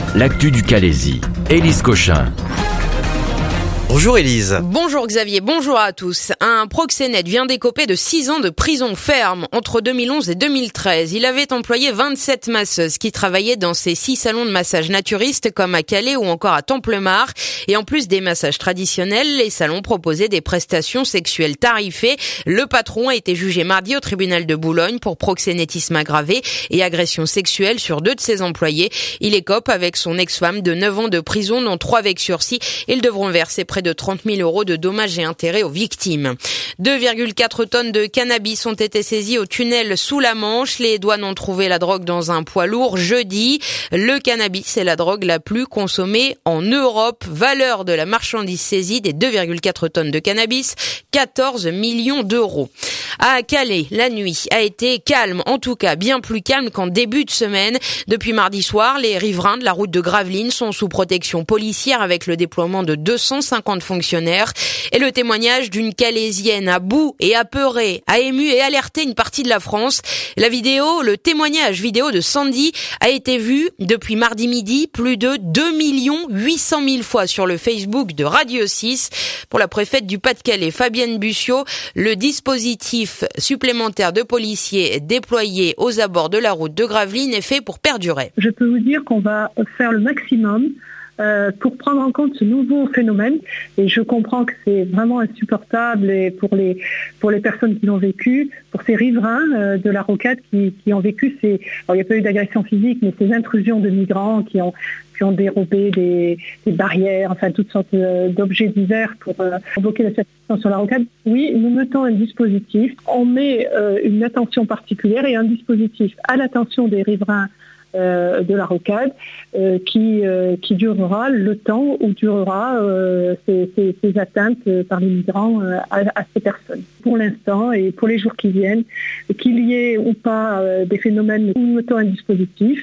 l'actu du Calaisis. Élise Cochin. Bonjour Élise. Bonjour Xavier, bonjour à tous. Un proxénète vient d'écoper de 6 ans de prison ferme entre 2011 et 2013. Il avait employé 27 masseuses qui travaillaient dans ces 6 salons de massage naturistes comme à Calais ou encore à Templemar. Et en plus des massages traditionnels, les salons proposaient des prestations sexuelles tarifées. Le patron a été jugé mardi au tribunal de Boulogne pour proxénétisme aggravé et agression sexuelle sur 2 de ses employés. Il écope avec son ex-femme de 9 ans de prison, dont 3 avec sursis. Ils devront verser près de 30 000 € de dommages et intérêts aux victimes. 2,4 tonnes de cannabis ont été saisies au tunnel sous la Manche. Les douanes ont trouvé la drogue dans un poids lourd jeudi. Le cannabis est la drogue la plus consommée en Europe. Valeur de la marchandise saisie des 2,4 tonnes de cannabis, 14 millions d'euros. À Calais, la nuit a été calme, en tout cas bien plus calme qu'en début de semaine. Depuis mardi soir, les riverains de la route de Gravelines sont sous protection policière avec le déploiement de 250 fonctionnaires. Et le témoignage d'une Calaisienne à bout et apeurée a ému et alerté une partie de la France. Le témoignage vidéo de Sandy a été vu depuis mardi midi plus de 2 800 000 fois sur le Facebook de Radio 6. Pour la préfète du Pas-de-Calais, Fabienne Bussiot, le dispositif supplémentaire de policiers déployés aux abords de la route de Gravelines est fait pour perdurer. Je peux vous dire qu'on va faire le maximum pour prendre en compte ce nouveau phénomène, et je comprends que c'est vraiment insupportable et pour les personnes qui l'ont vécu, pour ces riverains de la Rocade qui ont vécu alors il n'y a pas eu d'agression physique, mais ces intrusions de migrants qui ont dérobé des barrières, enfin toutes sortes d'objets divers pour provoquer la circulation sur la Rocade. Oui, nous mettons un dispositif, on met une attention particulière et un dispositif à l'attention des riverains de la Rocade qui durera le temps où durera ces atteintes par les migrants à ces personnes. Pour l'instant et pour les jours qui viennent, qu'il y ait ou pas des phénomènes, nous mettons un dispositif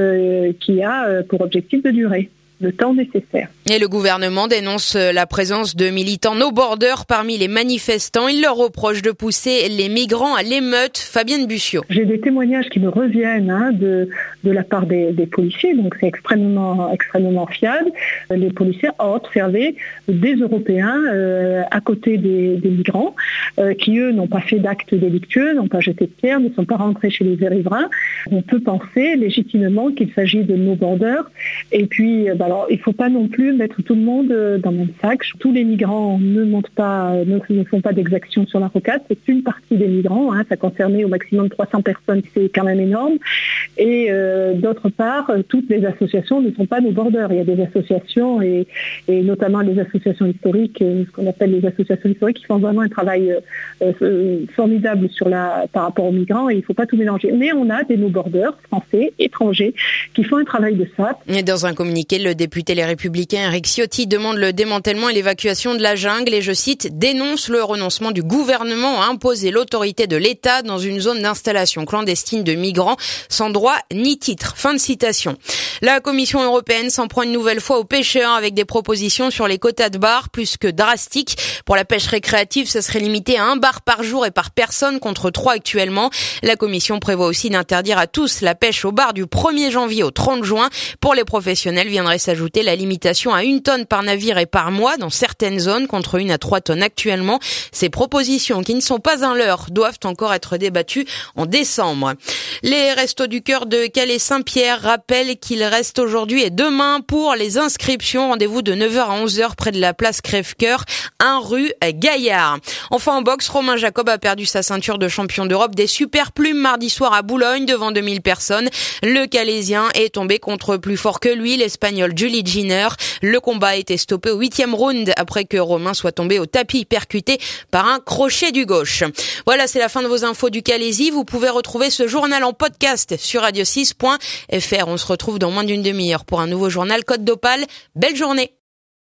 qui a pour objectif de durer le temps nécessaire. Et le gouvernement dénonce la présence de militants no border parmi les manifestants. Il leur reproche de pousser les migrants à l'émeute. Fabienne Bussiot. J'ai des témoignages qui me reviennent de la part des policiers, donc c'est extrêmement fiable. Les policiers ont observé des Européens à côté des migrants qui, eux, n'ont pas fait d'actes délictueux, n'ont pas jeté de pierre, ne sont pas rentrés chez les riverains. On peut penser légitimement qu'il s'agit de no border. Et puis, alors, il ne faut pas non plus mettre tout le monde dans le même sac. Tous les migrants ne font pas d'exactions sur la Rocade. C'est une partie des migrants. Ça concernait au maximum 300 personnes. C'est quand même énorme. Et d'autre part, toutes les associations ne sont pas nos borders. Il y a des associations et notamment les associations historiques, ce qu'on appelle les associations historiques, qui font vraiment un travail formidable par rapport aux migrants. Et il ne faut pas tout mélanger. Mais on a des no borders français, étrangers, qui font un travail de sape. Et dans un communiqué, le député Les Républicains Éric Ciotti demande le démantèlement et l'évacuation de la jungle et, je cite, dénonce le renoncement du gouvernement à imposer l'autorité de l'État dans une zone d'installation clandestine de migrants sans droit ni titre. Fin de citation. La Commission européenne s'en prend une nouvelle fois aux pêcheurs avec des propositions sur les quotas de bar plus que drastiques. Pour la pêche récréative, ça serait limité à 1 bar par jour et par personne contre 3 actuellement. La Commission prévoit aussi d'interdire à tous la pêche au bar du 1er janvier au 30 juin. Pour les professionnels, viendrait s'ajouter la limitation à 1 tonne par navire et par mois dans certaines zones contre 1 à 3 tonnes actuellement. Ces propositions, qui ne sont pas un leurre, doivent encore être débattues en décembre. Les Restos du Cœur de Calais-Saint-Pierre rappellent qu'il reste aujourd'hui et demain pour les inscriptions. Rendez-vous de 9h à 11h près de la place Crève-Cœur, 1 rue Gaillard. Enfin en boxe, Romain Jacob a perdu sa ceinture de champion d'Europe des super plumes mardi soir à Boulogne devant 2000 personnes. Le Calaisien est tombé contre plus fort que lui, l'Espagnol Julie Giner. Le combat a été stoppé au 8e round après que Romain soit tombé au tapis percuté par un crochet du gauche. Voilà, c'est la fin de vos infos du Calaisis. Vous pouvez retrouver ce journal en podcast sur radio6.fr. On se retrouve dans moins d'une demi-heure pour un nouveau journal Côte d'Opale. Belle journée.